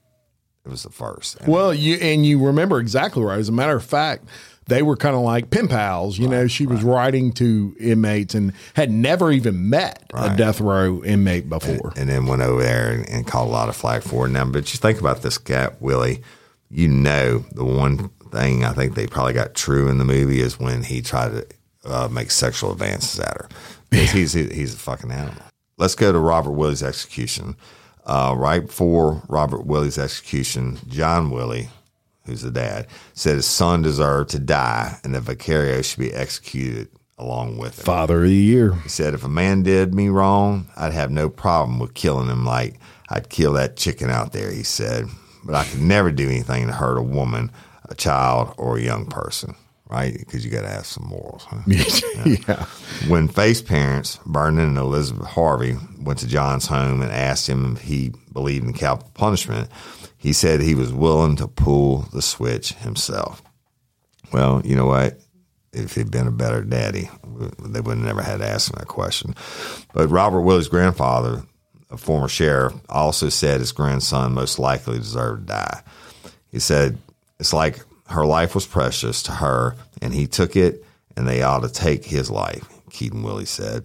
Speaker 4: it was the first. And
Speaker 3: Well, you and you remember exactly right. As a matter of fact, they were kind of like pen pals. You know, she was writing to inmates and had never even met a
Speaker 4: Right.
Speaker 3: death row inmate before.
Speaker 4: and then went over there and, and caught a lot of flack for it. Now, but you think about this guy, Willie, you know, the one thing I think they probably got true in the movie is when he tried to uh, make sexual advances at her. Because he's, he's a fucking animal. Let's go to Robert Willie's execution. Uh, right before Robert Willie's execution, John Willie, who's the dad, said his son deserved to die and that Vicario should be executed along with him.
Speaker 3: Father of the Year.
Speaker 4: He said, if a man did me wrong, I'd have no problem with killing him like I'd kill that chicken out there, he said. But I could never do anything to hurt a woman, a child, or a young person, right? Because you got to have some morals. Huh?
Speaker 3: Yeah.
Speaker 4: When Faith's parents, Vernon and Elizabeth Harvey, went to John's home and asked him if he believed in capital punishment, he said he was willing to pull the switch himself. Well, you know what? If he'd been a better daddy, they would have never had to ask him that question. But Robert Willie's grandfather, a former sheriff, also said his grandson most likely deserved to die. He said, it's like her life was precious to her, and he took it, and they ought to take his life, Keaton Willie said.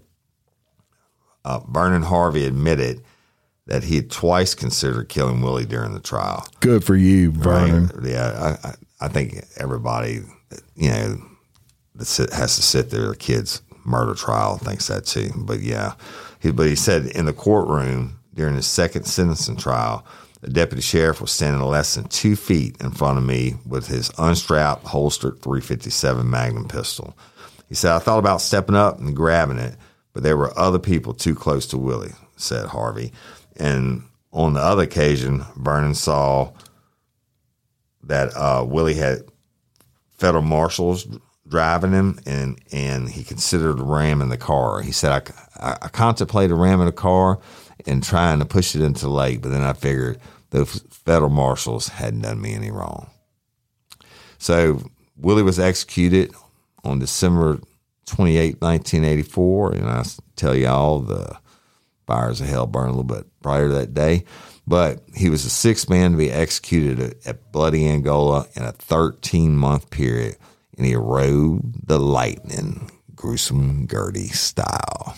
Speaker 4: Uh, Vernon Harvey admitted that he had twice considered killing Willie during the trial.
Speaker 3: Good for you, Vernon.
Speaker 4: Right? Yeah, I, I think everybody, you know, that sit, has to sit there, the kid's murder trial, thinks that too. But yeah, he, but he said in the courtroom during his second sentencing trial, the deputy sheriff was standing less than two feet in front of me with his unstrapped, holstered three fifty-seven Magnum pistol. He said, I thought about stepping up and grabbing it, but there were other people too close to Willie, said Harvey. And on the other occasion, Vernon saw that uh, Willie had federal marshals driving him, and, and he considered ramming the car. He said, I, I, I contemplated ramming the car and trying to push it into the lake, but then I figured those federal marshals hadn't done me any wrong. So Willie was executed on December twenty-eighth, nineteen eighty-four, and I tell y'all the fires of hell burned a little bit brighter that day. But he was the sixth man to be executed at, at Bloody Angola in a thirteen-month period, and he rode the lightning, Gruesome Gertie style.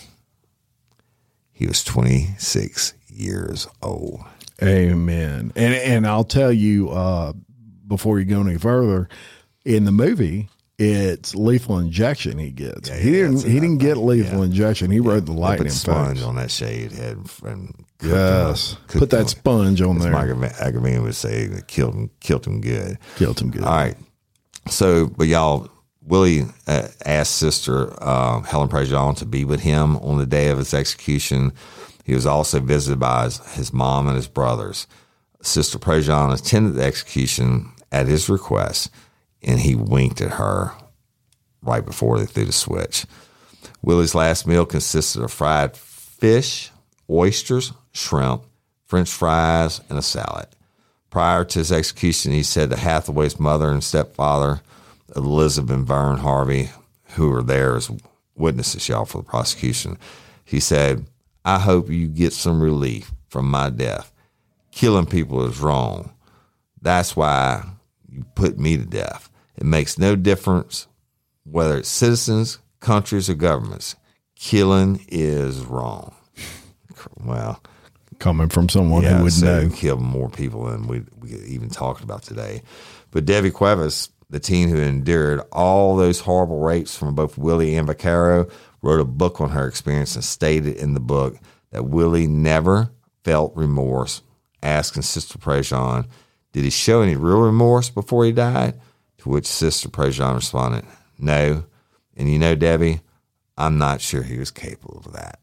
Speaker 4: He was twenty-six years old.
Speaker 3: Amen. And and I'll tell you, uh, before you go any further, in the movie, it's lethal injection he gets.
Speaker 4: Yeah,
Speaker 3: he
Speaker 4: yeah,
Speaker 3: didn't. He didn't get lethal
Speaker 4: yeah.
Speaker 3: injection. He
Speaker 4: Yeah.
Speaker 3: rode the
Speaker 4: They
Speaker 3: lightning.
Speaker 4: put sponge
Speaker 3: folks.
Speaker 4: on that shaved head and
Speaker 3: Yes,
Speaker 4: him, cooked
Speaker 3: put that
Speaker 4: him.
Speaker 3: sponge on
Speaker 4: As
Speaker 3: there.
Speaker 4: Mike Agravine would say, that killed him, killed him good.
Speaker 3: Killed him good.
Speaker 4: All right. So, but y'all, Willie uh, asked Sister uh, Helen Prejean to be with him on the day of his execution. He was also visited by his, his mom and his brothers. Sister Prejean attended the execution at his request, and he winked at her right before they threw the switch. Willie's last meal consisted of fried fish, oysters, shrimp, French fries, and a salad. Prior to his execution, he said to Hathaway's mother and stepfather, Elizabeth and Vern Harvey, who were there as witnesses, y'all, for the prosecution, he said, I hope you get some relief from my death. Killing people is wrong. That's why you put me to death. It makes no difference whether it's citizens, countries, or governments. Killing is wrong. Well,
Speaker 3: Coming from someone
Speaker 4: yeah,
Speaker 3: who would
Speaker 4: so
Speaker 3: know.
Speaker 4: we killed more people than we, we even talked about today. But Debbie Cuevas, the teen who endured all those horrible rapes from both Willie and Vaccaro, wrote a book on her experience and stated in the book that Willie never felt remorse. Asking Sister Prejean, did he show any real remorse before he died? To which Sister Prejean responded, no. And you know, Debbie, I'm not sure he was capable of that.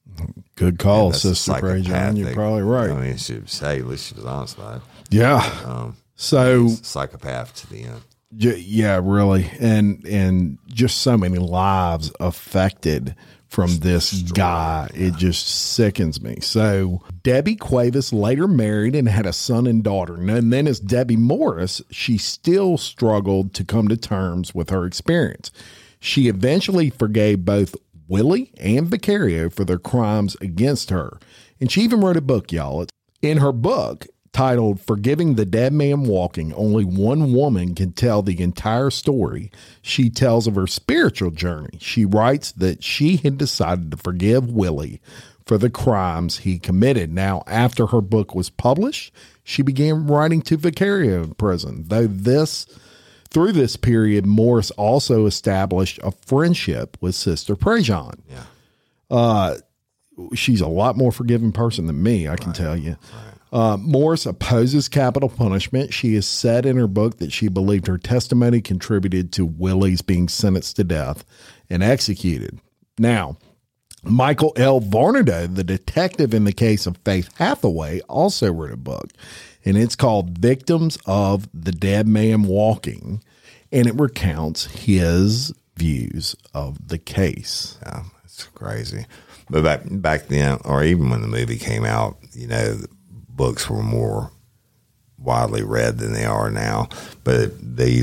Speaker 3: Good call,
Speaker 4: That's a
Speaker 3: Sister Prejean. You're
Speaker 4: psychopathic-
Speaker 3: probably right.
Speaker 4: I mean, she would say, at least she was honest about it.
Speaker 3: Yeah.
Speaker 4: Um,
Speaker 3: so
Speaker 4: he's a psychopath to the end.
Speaker 3: J- yeah, really, and and just so many lives affected from this guy. It just sickens me. So Debbie Cuevas later married and had a son and daughter. And then as Debbie Morris, she still struggled to come to terms with her experience. She eventually forgave both Willie and Vaccaro for their crimes against her. And she even wrote a book, y'all. In her book, titled Forgiving the Dead Man Walking, Only One Woman Can Tell the Entire Story, she tells of her spiritual journey. She writes that she had decided to forgive Willie for the crimes he committed. Now, after her book was published, she began writing to Vaccaro in prison. Though this, through this period, Morris also established a friendship with Sister Prejean.
Speaker 4: Yeah.
Speaker 3: Uh, she's a lot more forgiving person than me, I can
Speaker 4: Right.
Speaker 3: tell you.
Speaker 4: Right.
Speaker 3: Uh, Morris opposes capital punishment. She has said in her book that she believed her testimony contributed to Willie's being sentenced to death and executed. Now, Michael L. Varnado, the detective in the case of Faith Hathaway, also wrote a book, and it's called Victims of the Dead Man Walking, and it recounts his views of the case.
Speaker 4: Yeah, it's crazy. But back back then, or even when the movie came out, you know, the books were more widely read than they are now. But these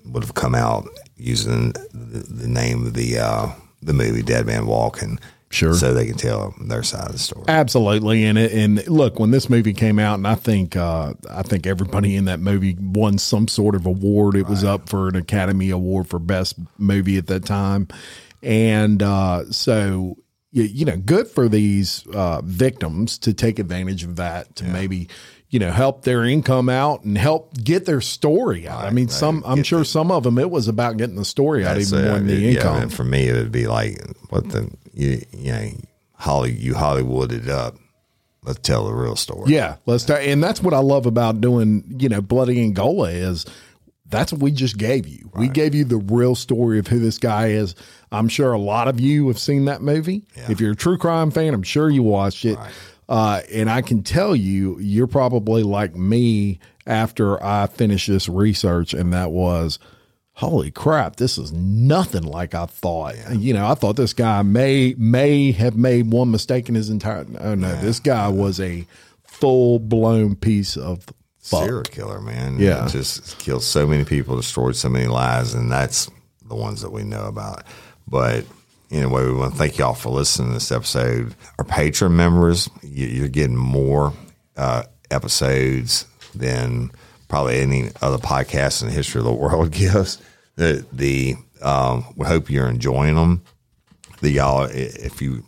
Speaker 4: would have come out using the, the name of the uh, the movie Dead Man Walking.
Speaker 3: Sure.
Speaker 4: So they can tell their side of the story.
Speaker 3: Absolutely. And it, and look, when this movie came out, and I think uh, I think everybody in that movie won some sort of award. It right. was up for an Academy Award for Best Movie at that time. And uh, so, you, you know, good for these uh, victims to take advantage of that to yeah. maybe, you know, help their income out and help get their story out. Right, I mean, right. some I'm get sure the, some of them, it was about getting the story out even more than the yeah, income.
Speaker 4: And for me, it would be like, what the, you, you know, Holly, you Hollywooded up. Let's tell the real story.
Speaker 3: Yeah, let's tell. And that's what I love about doing, you know, Bloody Angola is that's what we just gave you. Right. We gave you the real story of who this guy is. I'm sure a lot of you have seen that movie. Yeah. If you're a true crime fan, I'm sure you watched it. Right. Uh, and I can tell you, you're probably like me after I finished this research, and that was, holy crap, this is nothing like I thought. Yeah. You know, I thought this guy may may have made one mistake in his entire. Oh no, yeah. this guy was a full blown piece of fuck.
Speaker 4: Serial killer, man.
Speaker 3: Yeah,
Speaker 4: it just killed so many people, destroyed so many lives, and that's the ones that we know about. But anyway, we want to thank y'all for listening to this episode. Our Patreon members, you're getting more uh, episodes than probably any other podcast in the history of the world gives. The, the um, we hope you're enjoying them. The y'all, if you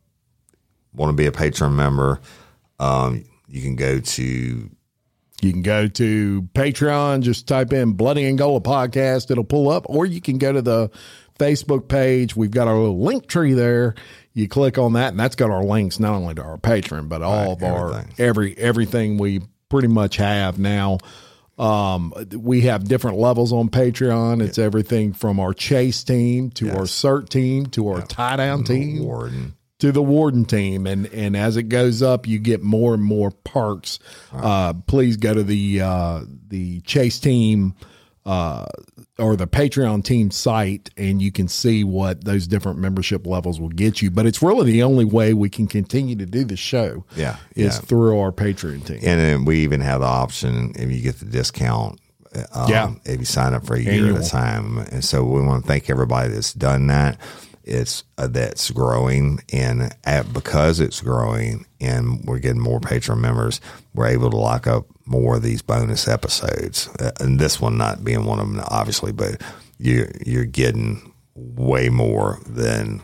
Speaker 4: want to be a Patreon member, um, you can go to
Speaker 3: you can go to Patreon. Just type in Bloody Angola Podcast; it'll pull up, or you can go to the Facebook page. We've got our little link tree there. You click on that, and that's got our links not only to our Patreon, but all right, of everything. our every everything we pretty much have now. Um, we have different levels on Patreon. It's yep. everything from our chase team to yes. our cert team to our yep. tie down team
Speaker 4: warden.
Speaker 3: to the warden team. And, and as it goes up, you get more and more perks. Right. Uh, please go to the, uh, the chase team, uh, or the Patreon team site, and you can see what those different membership levels will get you. But it's really the only way we can continue to do the show.
Speaker 4: Yeah,
Speaker 3: is
Speaker 4: yeah.
Speaker 3: through our Patreon team.
Speaker 4: And then we even have the option if you get the discount. Um,
Speaker 3: yeah,
Speaker 4: if you sign up for a year
Speaker 3: Annual.
Speaker 4: at a time. And so we want to thank everybody that's done that. It's uh, that's growing, and at, because it's growing, and we're getting more Patreon members, we're able to lock up more of these bonus episodes, uh, and this one not being one of them, obviously. But you you're getting way more than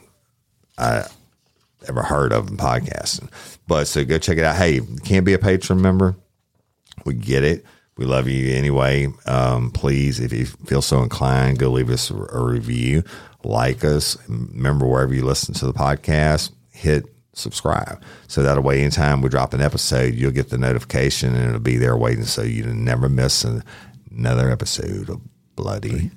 Speaker 4: I ever heard of in podcasting. But so go check it out. Hey, you can't be a Patreon member? We get it. We love you anyway. Um, please, if you feel so inclined, go leave us a, a review. Like us. Remember, wherever you listen to the podcast, hit subscribe. So that way, anytime we drop an episode, you'll get the notification, and it'll be there waiting, so you never miss another episode of Bloody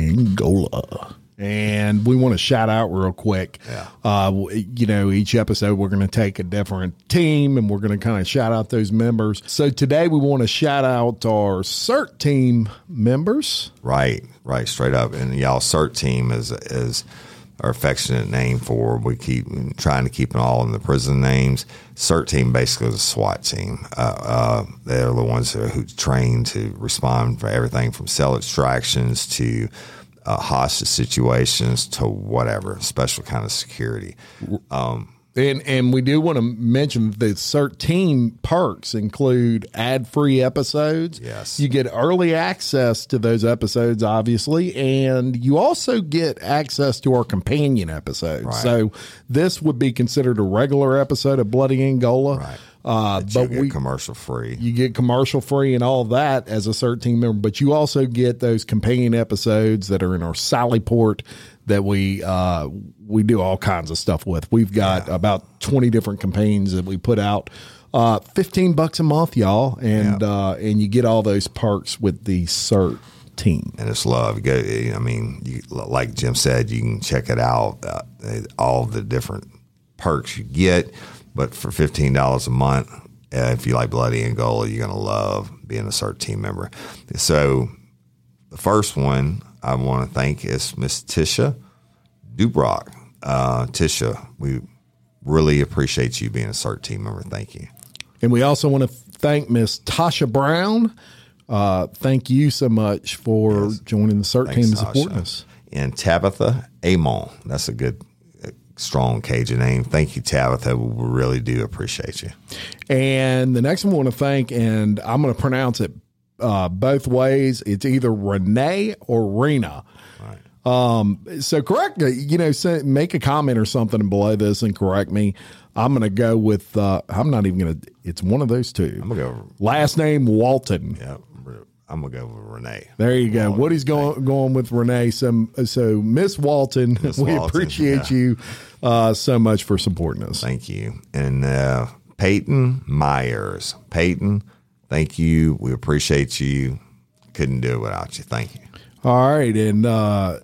Speaker 3: Angola. And we want to shout out real quick.
Speaker 4: Yeah.
Speaker 3: Uh, you know, each episode we're going to take a different team, and we're going to kind of shout out those members. So today we want to shout out our CERT team members.
Speaker 4: Right, right, straight up. And y'all, CERT team is is our affectionate name for. We keep trying to keep it all in the prison names. CERT team basically is a SWAT team. Uh, uh, they're the ones who, who train to respond for everything from cell extractions to Uh, hostage situations to whatever, special kind of security. Um,
Speaker 3: and and we do want to mention the CERT team perks include ad-free episodes.
Speaker 4: Yes.
Speaker 3: You get early access to those episodes, obviously, and you also get access to our companion episodes.
Speaker 4: Right.
Speaker 3: So this would be considered a regular episode of Bloody Angola.
Speaker 4: Right.
Speaker 3: Uh, but
Speaker 4: you get
Speaker 3: we
Speaker 4: commercial free.
Speaker 3: You get commercial free and all that as a CERT team member, but you also get those companion episodes that are in our Sally Port that we uh, we do all kinds of stuff with. We've got yeah. about twenty different companions that we put out. Uh, fifteen bucks a month, y'all, and yeah. uh, and you get all those perks with the CERT team.
Speaker 4: And it's love. Go, I mean, you, like Jim said, you can check it out. Uh, all the different perks you get. But for fifteen dollars a month, uh, if you like Bloody Angola, you're going to love being a CERT team member. So the first one I want to thank is Miss Tisha Dubrock. Uh, Tisha, we really appreciate you being a CERT team member. Thank you.
Speaker 3: And we also want to thank Miss Tasha Brown. Uh, thank you so much for
Speaker 4: Yes.
Speaker 3: joining the CERT
Speaker 4: Thanks,
Speaker 3: team and
Speaker 4: Sasha.
Speaker 3: supporting us.
Speaker 4: And Tabitha Amon. That's a good, uh, strong Cajun name. Thank you, Tabitha. We really do appreciate you.
Speaker 3: And the next one I want to thank, and I'm going to pronounce it uh, both ways. It's either Renee or Rena.
Speaker 4: Right.
Speaker 3: Um, so correct, you know, say, make a comment or something below this and correct me. I'm going to go with, uh, I'm not even going to, it's one of those two.
Speaker 4: I'm going to go.
Speaker 3: Last name Walton.
Speaker 4: Yeah, I'm going to go with Renee.
Speaker 3: There you go.
Speaker 4: Walton.
Speaker 3: Woody's going going with Renee. So, so Miss Walton,
Speaker 4: Miss
Speaker 3: we
Speaker 4: Walton,
Speaker 3: appreciate
Speaker 4: yeah.
Speaker 3: you uh, so much for supporting us.
Speaker 4: Thank you. And uh, Peyton Myers. Peyton, thank you. We appreciate you. Couldn't do it without you. Thank you.
Speaker 3: All right. And uh,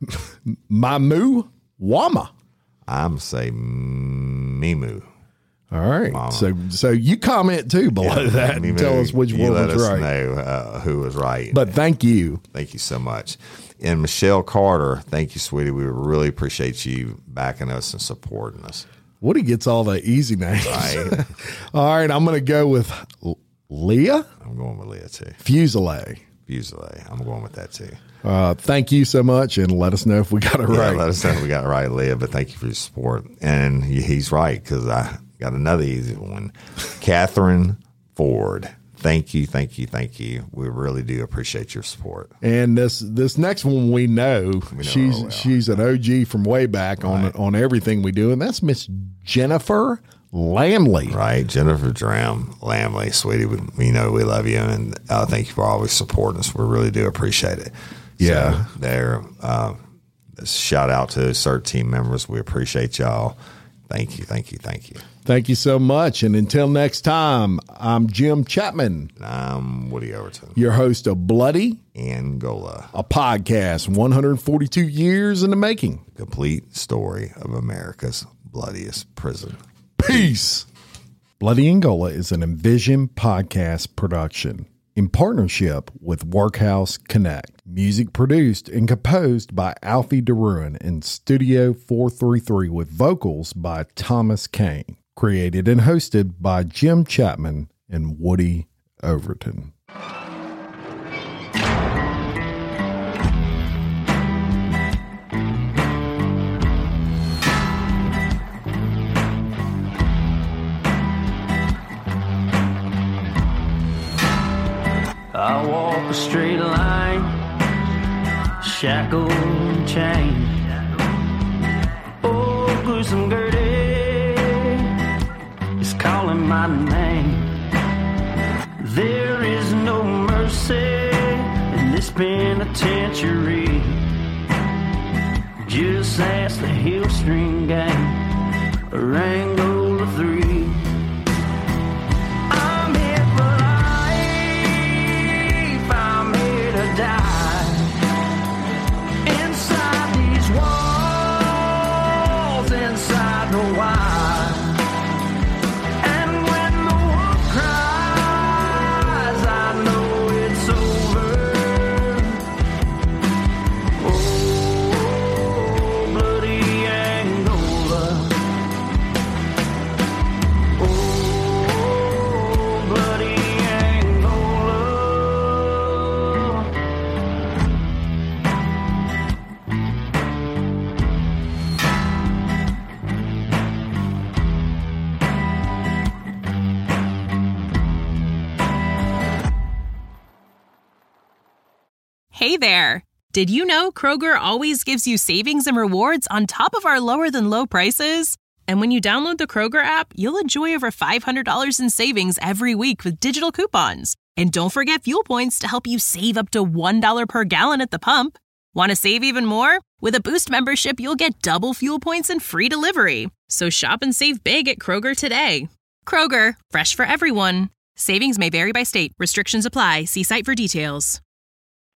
Speaker 3: Mamu Wama.
Speaker 4: I'm say Mimu.
Speaker 3: All right.
Speaker 4: Mama.
Speaker 3: So so you comment too below that and
Speaker 4: Mimu,
Speaker 3: tell us which
Speaker 4: you
Speaker 3: one
Speaker 4: let
Speaker 3: was
Speaker 4: us
Speaker 3: right.
Speaker 4: know uh, who was right.
Speaker 3: But thank you.
Speaker 4: Thank you so much. And Michelle Carter, thank you, sweetie. We really appreciate you backing us and supporting us.
Speaker 3: Woody gets all the easy names.
Speaker 4: Right.
Speaker 3: All right. I'm going to go with L- Leah
Speaker 4: I'm going with Leah too.
Speaker 3: Fuselier.
Speaker 4: Fuselier. I'm going with that too.
Speaker 3: Uh, thank you so much, and let us know if we got it
Speaker 4: Yeah,
Speaker 3: right.
Speaker 4: let us know if we got it right, Leah. But thank you for your support. And he- he's right, because I got another easy one. Catherine Ford. Thank you, thank you, thank you. We really do appreciate your support.
Speaker 3: And this this next one we know,
Speaker 4: We know
Speaker 3: she's
Speaker 4: her well.
Speaker 3: she's an O G from way back on
Speaker 4: Right.
Speaker 3: on everything we do, and that's Miss Jennifer Lamley.
Speaker 4: Right, Jennifer Dram Lamley, sweetie. We, we know we love you, and uh, thank you for always supporting us. We really do appreciate it.
Speaker 3: Yeah.
Speaker 4: so there. Uh, shout out to CERT team members. We appreciate y'all. Thank you, thank you, thank you.
Speaker 3: Thank you so much, and until next time, I'm Jim Chapman,
Speaker 4: I'm Woody Overton,
Speaker 3: your host of Bloody,
Speaker 4: Angola,
Speaker 3: a podcast one hundred forty-two years in the making.
Speaker 4: complete story of America's bloodiest prison.
Speaker 3: Peace. Bloody Angola is an Envision podcast production in partnership with Workhouse Connect. Music produced and composed by Alfie DeRuin in Studio four thirty-three with vocals by Thomas Kane. Created and hosted by Jim Chapman and Woody Overton.
Speaker 2: I walk a straight line, shackled and chained. Oh, gruesome Gertie is calling my name. There is no mercy in this penitentiary. Just ask the Hill String Gang, or Angola three. I'm here for life, I'm here to die. Inside these walls, inside the wire. And when the wolf cries, I know it's over. Oh, bloody Angola. Oh, bloody Angola.
Speaker 1: Hey there! Did you know Kroger always gives you savings and rewards on top of our lower than low prices? And when you download the Kroger app, you'll enjoy over five hundred dollars in savings every week with digital coupons. And don't forget fuel points to help you save up to one dollar per gallon at the pump. Want to save even more? With a Boost membership, you'll get double fuel points and free delivery. So shop and save big at Kroger today. Kroger, fresh for everyone. Savings may vary by state. Restrictions apply. See site for details.